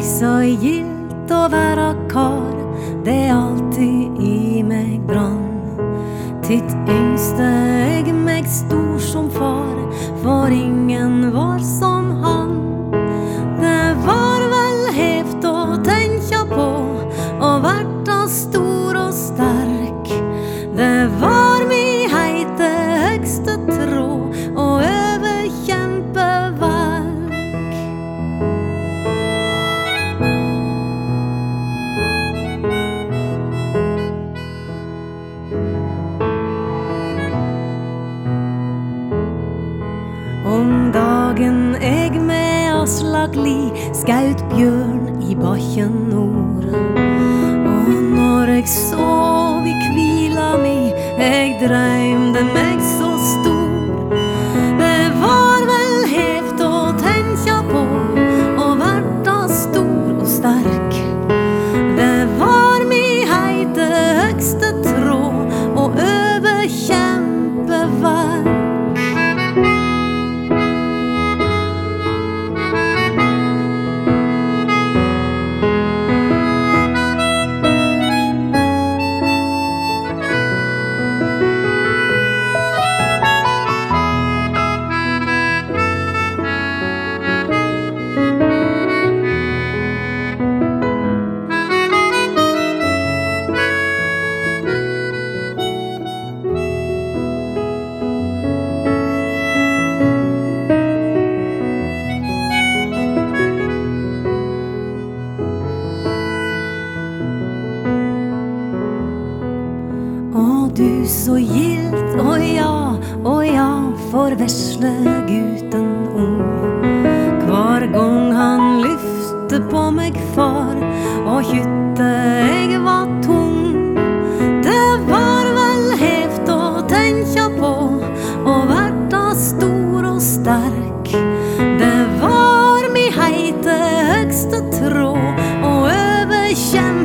så gildt å være kar, det alltid i meg brann. Titt yngste jeg meg stor som far, for ingen var som han. Det var vel hevt å tenke på, å verta stor og sterk. Det var mi heite høgste tråd, og overkjempe verk. Om dagen jeg med Aslak Li skaut bjørn i bakken nord. Og når jeg sov i kvila mi, jeg drømde meg så stor. Det var vel hevt å tenke på, å verta stor og sterk. Det var mi heite høgste tråd, og overkjempe verk. Du så gildt, å ja, for vesle gutten ung. Hver gang han lyfte på meg far, og hytte jeg var tung. Det var vel hevt å tenke på, å verta stor og sterk. Det var mi heite høgste tråd, og overkjempe